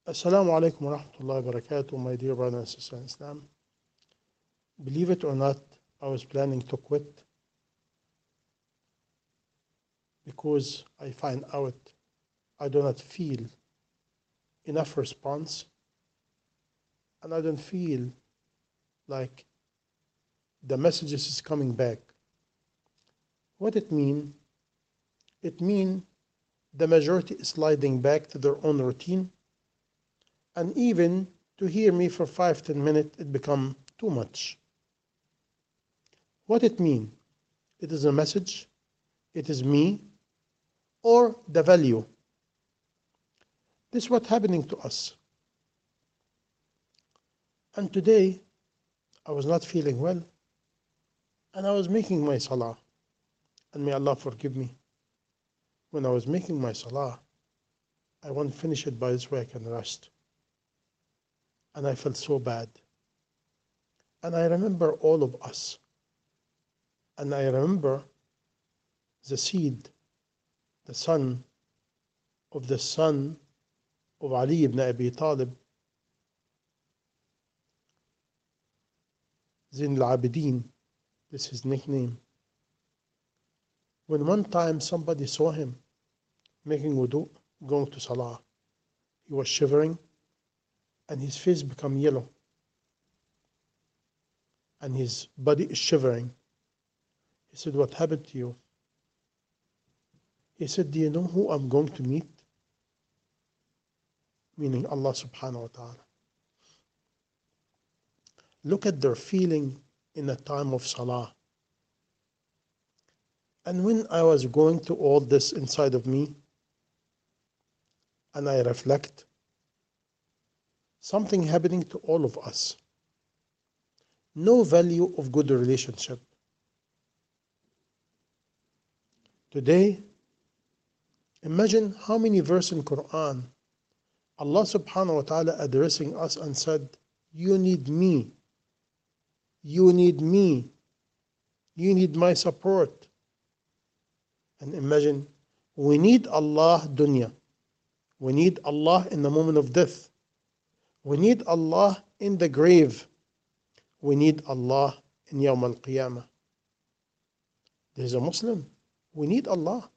Assalamu alaikum wa rahmatullahi wa barakatuh, my dear brothers and sisters in Islam. Believe it or not, I was planning to quit because I find out I do not feel enough response and I don't feel like the messages is coming back. What it mean? It mean the majority is sliding back to their own routine, and even to hear me for 5-10 minutes it become too much. What it mean? It is a message, it is me, or the value. This is what's happening to us. And today I was not feeling well and I was making my salah, and may Allah forgive me. When I was making my salah, I want to finish it by this way I can rest. And I felt so bad. And I remember all of us. And I remember the seed, the son of Ali ibn Abi Talib, Zain al-Abidin, this is his nickname. When one time somebody saw him making wudu, going to salah, he was shivering and his face became yellow and his body is shivering. He said, "What happened to you?" He said, "Do you know who I'm going to meet?" Meaning Allah subhanahu wa ta'ala. Look at their feeling in a time of salah. And when I was going through all this inside of me, and I reflect, something happening to all of us. No value of good relationship. Today, imagine how many verses in Quran Allah subhanahu wa ta'ala addressing us and said, "You need me. You need me. You need my support." And imagine, we need Allah dunya. We need Allah in the moment of death. We need Allah in the grave. We need Allah in Yawm al-Qiyamah. There is a Muslim. We need Allah.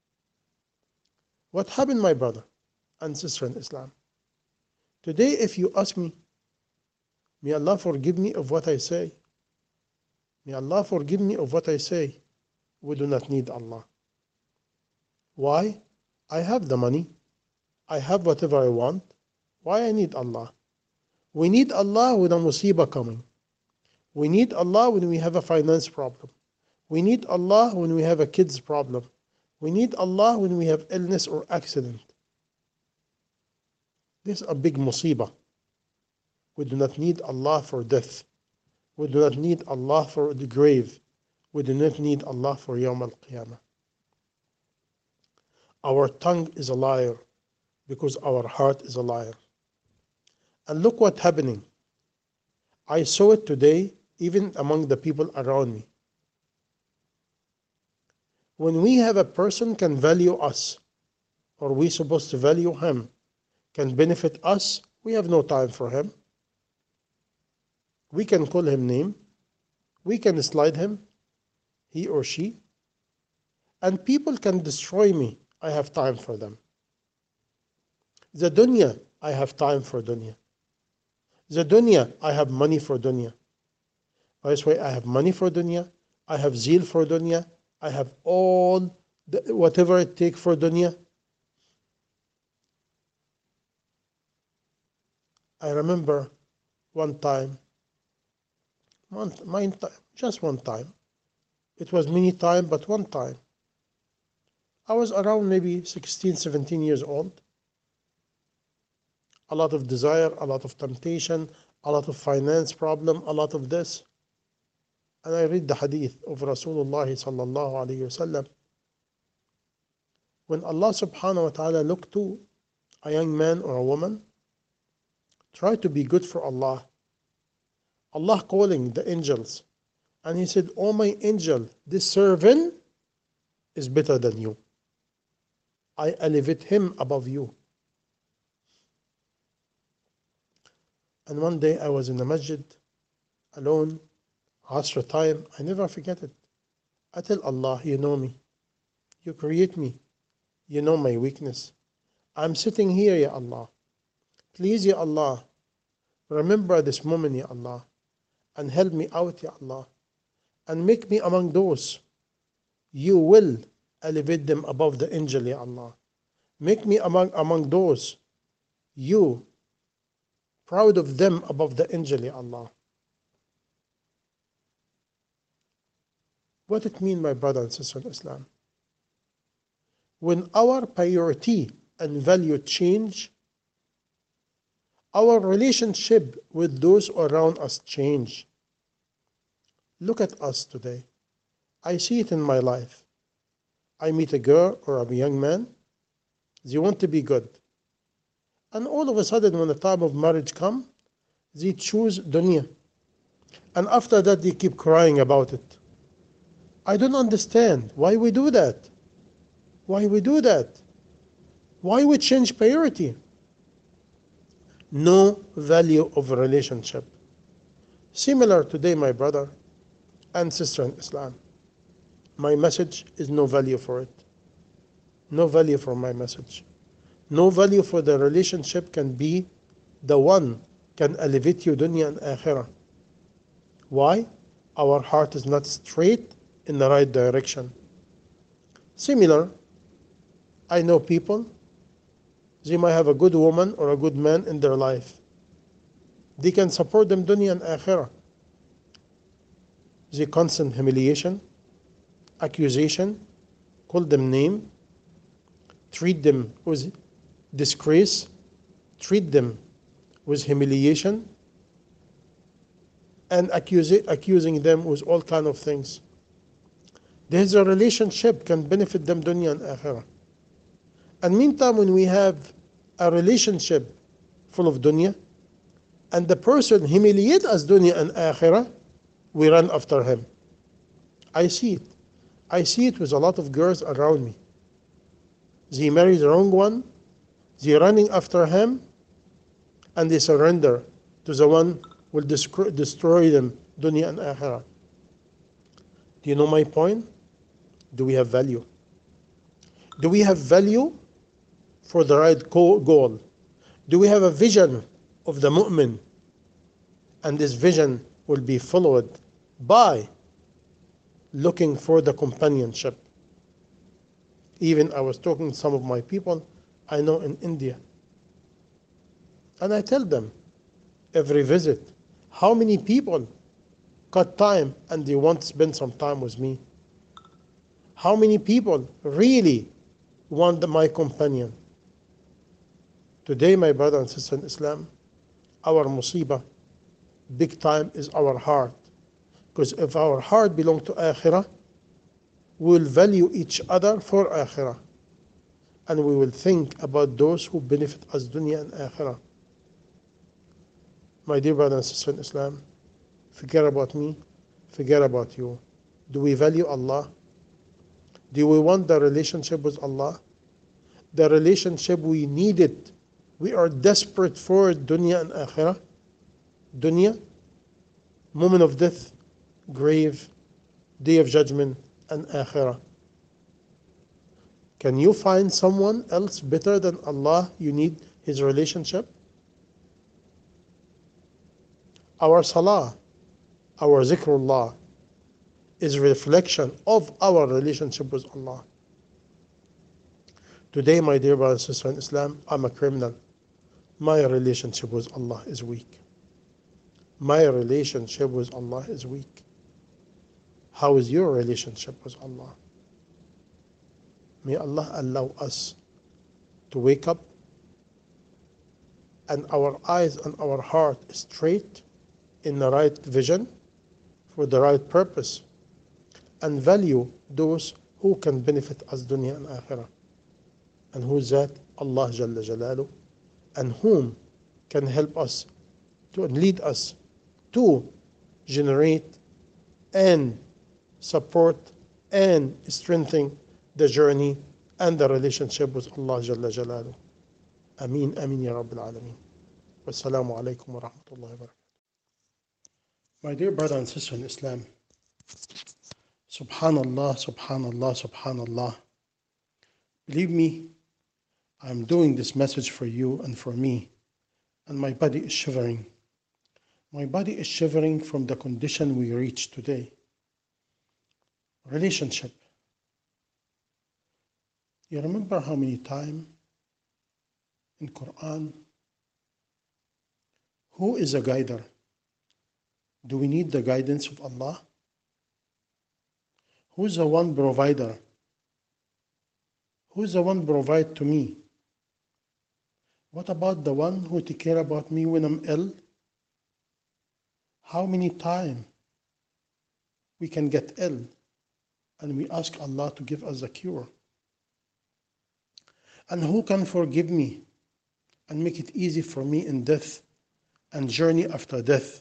What happened, my brother and sister in Islam? Today, if you ask me, may Allah forgive me of what I say. May Allah forgive me of what I say. We do not need Allah. Why? I have the money. I have whatever I want. Why I need Allah? We need Allah when a musibah coming. We need Allah when we have a finance problem. We need Allah when we have a kid's problem. We need Allah when we have illness or accident. This is a big musibah. We do not need Allah for death. We do not need Allah for the grave. We do not need Allah for Yawm al-Qiyamah. Our tongue is a liar because our heart is a liar. And look what's happening. I saw it today even among the people around me. When we have a person can value us, or we supposed to value him, can benefit us, we have no time for him. We can call him name. We can slide him, he or she. And people can destroy me. I have time for them. The dunya, I have time for dunya. The dunya, I have money for dunya. By this way, I have money for dunya. I have zeal for dunya. I have all whatever it takes for dunya. I remember one time, just one time. It was many times, but one time. I was around maybe 16, 17 years old. A lot of desire, a lot of temptation, a lot of finance problem, a lot of this. And I read the hadith of Rasulullah sallallahu alayhi wasallam. When Allah subhanahu wa ta'ala looked to a young man or a woman, try to be good for Allah. Allah calling the angels. And he said, "Oh my angel, this servant is better than you. I elevate him above you." And one day I was in the masjid, alone, Asr time. I never forget it. I tell Allah, you know me. You create me. You know my weakness. I'm sitting here, Ya Allah. Please, Ya Allah, remember this moment, Ya Allah, and help me out, Ya Allah, and make me among those you will elevate them above the angel, Ya Allah. Make me among those you proud of them above the angel, Ya Allah. What it mean, my brother and sister in Islam? When our priority and value change, our relationship with those around us change. Look at us today. I see it in my life. I meet a girl or a young man. They want to be good. And all of a sudden, when the time of marriage comes, they choose dunya. And after that, they keep crying about it. I don't understand why we do that. Why we do that? Why we change priority? No value of a relationship. Similar today, my brother and sister in Islam. My message is no value for it. No value for my message. No value for the relationship can be the one can elevate you dunya and akhirah. Why? Our heart is not straight in the right direction. Similar, I know people, they might have a good woman or a good man in their life. They can support them dunya and akhirah. They constant humiliation, accusation, call them name, treat them with disgrace, treat them with humiliation, and accusing them with all kind of things. There's a relationship can benefit them dunya and akhirah. And meantime, when we have a relationship full of dunya, and the person humiliates us dunya and akhirah, we run after him. I see it. I see it with a lot of girls around me. They marry the wrong one, they're running after him, and they surrender to the one who will destroy them dunya and akhirah. Do you know my point? Do we have value? Do we have value for the right goal? Do we have a vision of the mu'min? And this vision will be followed by looking for the companionship. Even I was talking to some of my people I know in India. And I tell them every visit, how many people got time and they want to spend some time with me? How many people really want my companion? Today, my brother and sister in Islam, our musibah, big time, is our heart. Because if our heart belongs to akhirah, we will value each other for akhirah. And we will think about those who benefit us dunya and akhirah. My dear brother and sister in Islam, forget about me, forget about you. Do we value Allah? Do we want the relationship with Allah? The relationship we need it. We are desperate for dunya and akhirah. Dunya, moment of death, grave, day of judgment, and akhirah. Can you find someone else better than Allah you need his relationship? Our salah, our zikrullah, is a reflection of our relationship with Allah. Today, my dear brother and sister in Islam, I'm a criminal. My relationship with Allah is weak. My relationship with Allah is weak. How is your relationship with Allah? May Allah allow us to wake up and our eyes and our heart straight in the right vision for the right purpose, and value those who can benefit us dunya and akhirah. And who is that? Allah Jalla Jalaluh, and whom can help us to lead us to generate and support and strengthen the journey and the relationship with Allah Jalla Jalaluh. Ameen, Ameen, Ya Rabbil Alameen. Wassalamu alaikum wa rahmatullahi wa barakatuh. My dear brother and sister in Islam, Subhanallah, Subhanallah, Subhanallah. Believe me, I'm doing this message for you and for me, and my body is shivering. My body is shivering from the condition we reach today. Relationship. You remember how many times in Quran, who is a guider? Do we need the guidance of Allah? Who's the one provider? Who's the one provide to me? What about the one who take care about me when I'm ill? How many times we can get ill and we ask Allah to give us a cure? And who can forgive me and make it easy for me in death and journey after death?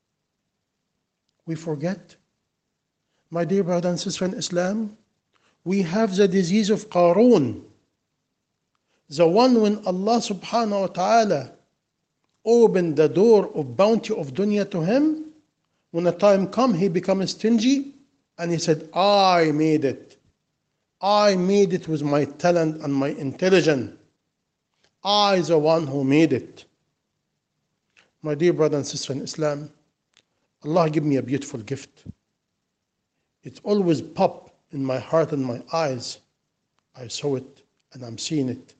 We forget. My dear brother and sister in Islam, we have the disease of Qarun, the one when Allah subhanahu wa ta'ala opened the door of bounty of dunya to him, when a time come he becomes stingy and he said, I made it. I made it with my talent and my intelligence. I the one who made it. My dear brother and sister in Islam, Allah give me a beautiful gift. It always pop in my heart and my eyes. I saw it and I'm seeing it.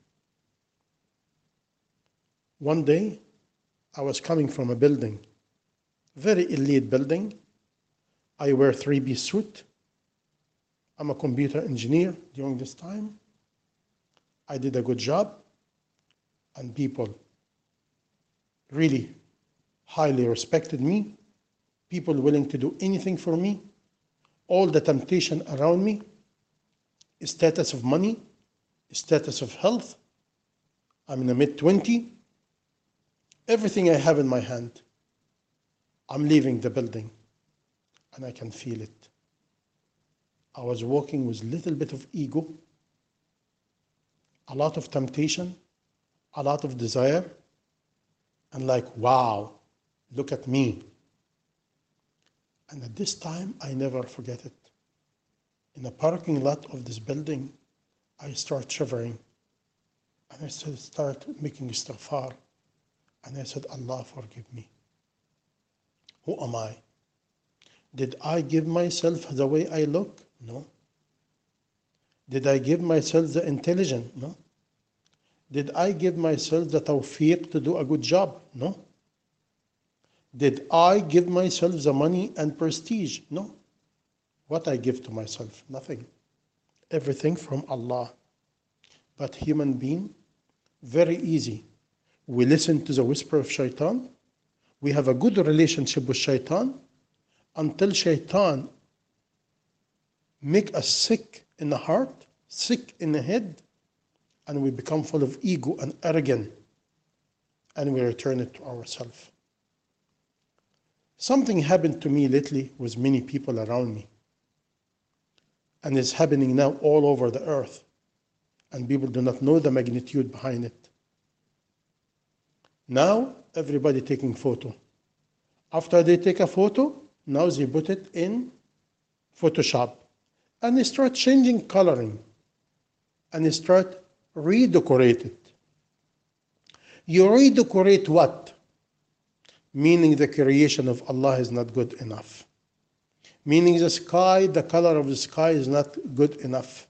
One day, I was coming from a building, very elite building. I wear 3-piece suit. I'm a computer engineer during this time. I did a good job, and people really highly respected me. People willing to do anything for me. All the temptation around me, status of money, status of health. I'm in the mid-20s. Everything I have in my hand. I'm leaving the building, and I can feel it. I was walking with a little bit of ego, a lot of temptation, a lot of desire, and like, wow, look at me. And at this time, I never forget it. In the parking lot of this building, I start shivering, and I start making istighfar. And I said, Allah, forgive me. Who am I? Did I give myself the way I look? No. Did I give myself the intelligence? No. Did I give myself the tawfiq to do a good job? No. Did I give myself the money and prestige? No. What I give to myself? Nothing. Everything from Allah. But human being, very easy. We listen to the whisper of shaitan. We have a good relationship with shaitan until shaitan make us sick in the heart, sick in the head, and we become full of ego and arrogance, and we return it to ourselves. Something happened to me lately with many people around me, and it's happening now all over the earth, and people do not know the magnitude behind it. Now, everybody taking photo. After they take a photo, now they put it in Photoshop. And they start changing coloring. And they start redecorate it. You redecorate what? Meaning the creation of Allah is not good enough. Meaning the sky, the color of the sky is not good enough.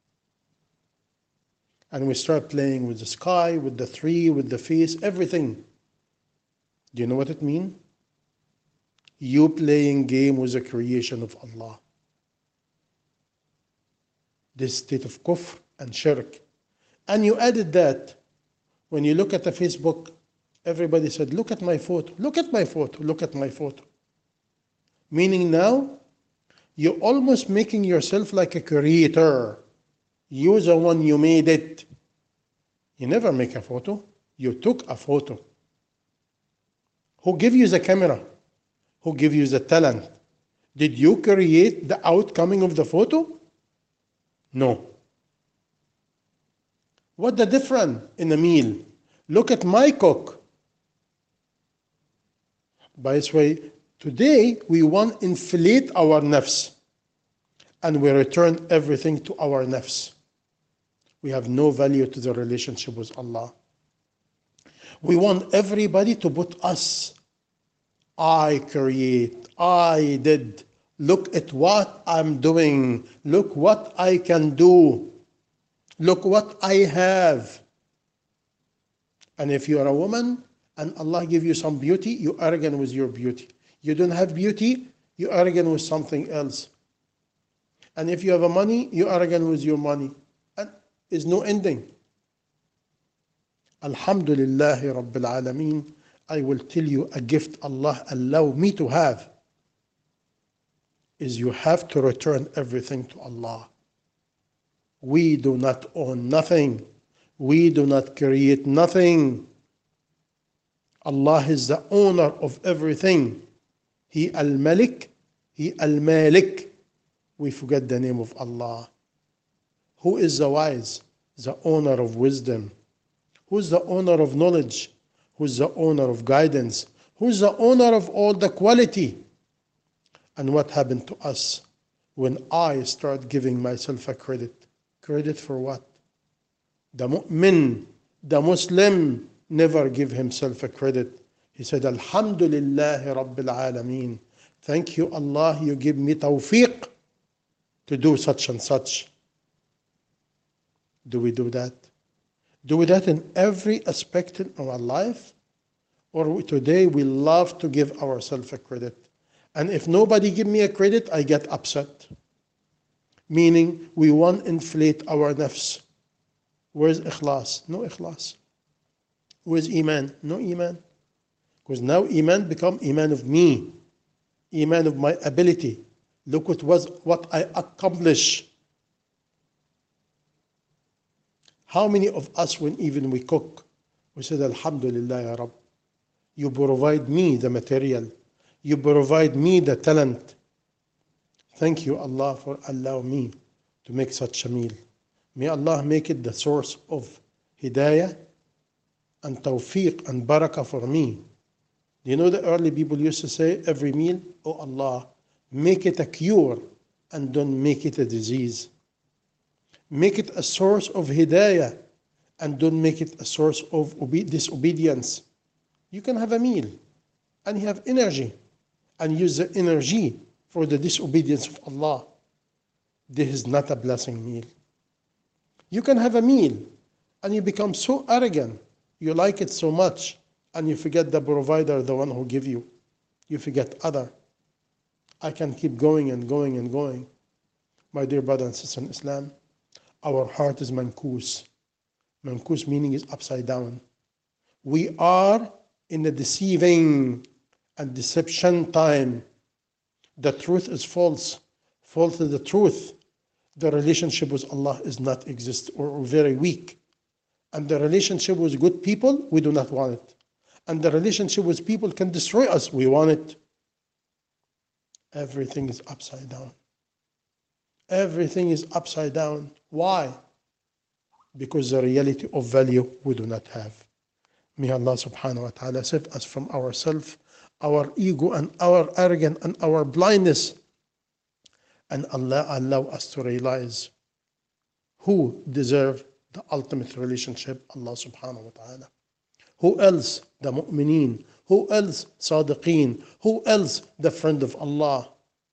And we start playing with the sky, with the tree, with the face, everything. Do you know what it means? You playing game with the creation of Allah. This state of kufr and shirk. And you added that, when you look at the Facebook, everybody said, look at my photo, look at my photo, look at my photo. Meaning now, you're almost making yourself like a creator. You're the one, you made it. You never make a photo. You took a photo. Who gave you the camera? Who gave you the talent? Did you create the outcoming of the photo? No. What the difference in a meal? Look at my cook. By this way, today we want to inflate our nafs and we return everything to our nafs. We have no value to the relationship with Allah. We want everybody to put us. I create, I did. Look at what I'm doing. Look what I can do. Look what I have. And if you are a woman and Allah give you some beauty, you're arrogant with your beauty. You don't have beauty, you're arrogant with something else. And if you have a money, you're arrogant with your money. And there's no ending. Alhamdulillahi Rabbil Alameen. I will tell you a gift Allah allow me to have is you have to return everything to Allah. We do not own nothing. We do not create nothing. Allah is the owner of everything. He Al-Malik, He Al-Malik. We forget the name of Allah. Who is the wise? The owner of wisdom. Who is the owner of knowledge? Who is the owner of guidance? Who is the owner of all the quality? And what happened to us when I start giving myself a credit? Credit for what? The mu'min, the Muslim, never give himself a credit. He said, Alhamdulillah Rabbil Alameen. Thank you, Allah, you give me tawfiq to do such and such. Do we do that? Do we do that in every aspect of our life? Or today we love to give ourselves a credit. And if nobody give me a credit, I get upset. Meaning we want to inflate our nafs. Where's ikhlas? No ikhlas. Where's iman? No iman. Because now iman become iman of me. Iman of my ability. Look what I accomplish. How many of us, when even we cook, we said, Alhamdulillah, Ya Rabb, you provide me the material. You provide me the talent. Thank you, Allah, for allowing me to make such a meal. May Allah make it the source of hidayah and tawfiq and barakah for me. You know the early people used to say every meal, oh Allah, make it a cure and don't make it a disease. Make it a source of hidayah and don't make it a source of disobedience. You can have a meal and you have energy and use the energy for the disobedience of Allah. This is not a blessing meal. You can have a meal and you become so arrogant, you like it so much, and you forget the provider, the one who give you. You forget other. I can keep going and going and going. My dear brothers and sisters in Islam, our heart is mankus. Mankus meaning is upside down. We are in the deceiving and deception time. The truth is false. False is the truth. The relationship with Allah is not exist or very weak. And the relationship with good people, we do not want it. And the relationship with people can destroy us. We want it. Everything is upside down. Everything is upside down. Why? Because the reality of value we do not have. May Allah subhanahu wa ta'ala save us from ourselves, our ego and our arrogance and our blindness. And Allah allow us to realize who deserve the ultimate relationship, Allah subhanahu wa ta'ala. Who else? The mu'mineen. Who else? Sadiqeen. Who else? The friend of Allah.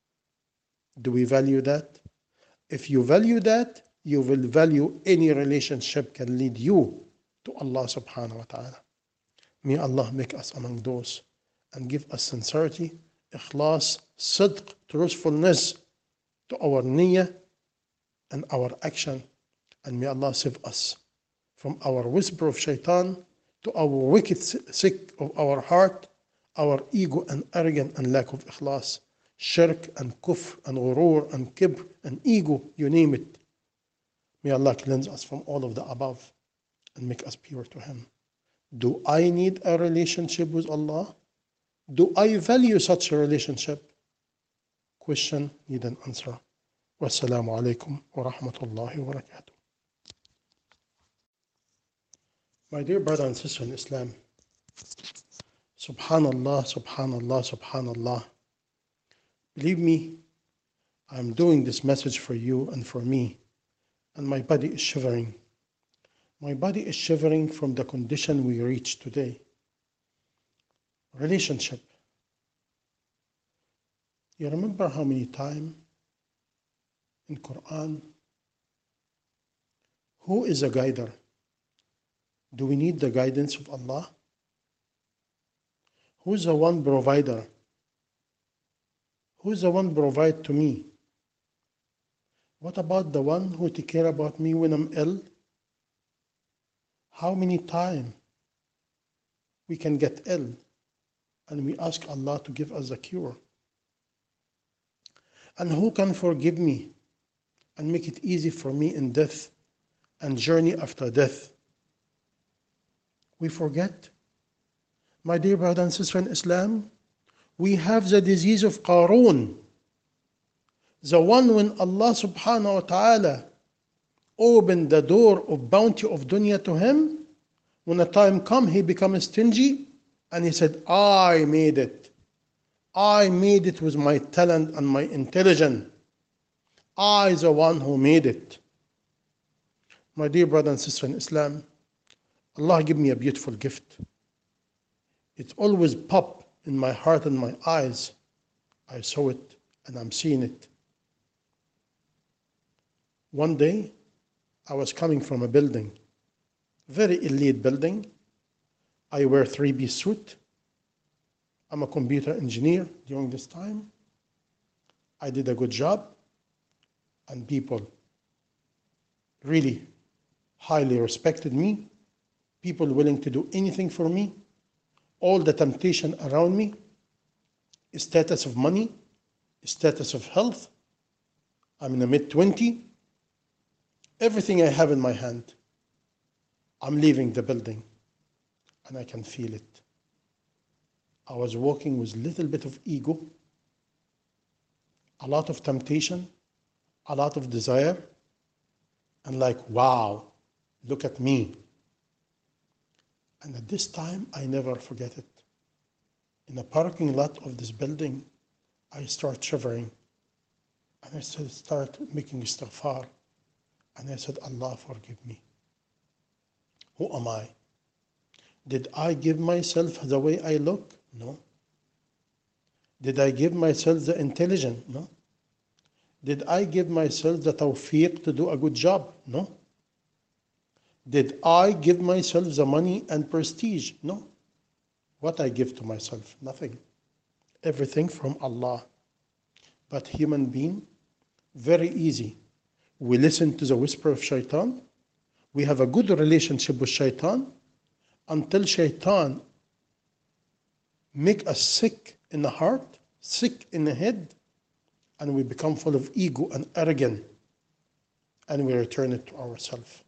Do we value that? If you value that, you will value any relationship can lead you to Allah subhanahu wa ta'ala. May Allah make us among those and give us sincerity, ikhlas, sidq, truthfulness to our niyyah and our action. And may Allah save us from our whisper of shaitan to our wicked sick of our heart, our ego and arrogance and lack of ikhlas, shirk and kufr and ghurur and kibr and ego, you name it. May Allah cleanse us from all of the above and make us pure to Him. Do I need a relationship with Allah? Do I value such a relationship? Question need an answer. Wassalamu alaikum wa rahmatullahi wa barakatuh. My dear brother and sister in Islam, Subhanallah, subhanallah, subhanallah. Believe me, I'm doing this message for you and for me, and my body is shivering. My body is shivering from the condition we reach today. Relationship. You remember how many times in Quran, who is a guider? Do we need the guidance of Allah? Who is the one provider? Who is the one provide to me? What about the one who take care about me when I'm ill? How many times we can get ill and we ask Allah to give us a cure? And who can forgive me and make it easy for me in death and journey after death? We forget. My dear brother and sister in Islam, we have the disease of Qarun, the one when Allah subhanahu wa ta'ala opened the door of bounty of dunya to him, when the time come, he becomes stingy, and he said, I made it. I made it with my talent and my intelligence. I the one who made it. My dear brother and sister in Islam, Allah give me a beautiful gift. It always pop in my heart and my eyes. I saw it and I'm seeing it. One day, I was coming from a building, very elite building. I wear 3-piece suit. I'm a computer engineer during this time. I did a good job, and people really highly respected me. People willing to do anything for me. All the temptation around me, status of money, status of health. I'm in the mid-20s. Everything I have in my hand. I'm leaving the building, and I can feel it. I was walking with a little bit of ego, a lot of temptation, a lot of desire, and like, wow, look at me. And at this time, I never forget it. In the parking lot of this building, I start shivering, and I start making istighfar. And I said, Allah, forgive me. Who am I? Did I give myself the way I look? No. Did I give myself the intelligence? No. Did I give myself the tawfiq to do a good job? No. Did I give myself the money and prestige? No. What I give to myself? Nothing. Everything from Allah. But human being, very easy. We listen to the whisper of shaitan. We have a good relationship with shaitan until shaitan make us sick in the heart, sick in the head, and we become full of ego and arrogance, and we return it to ourselves.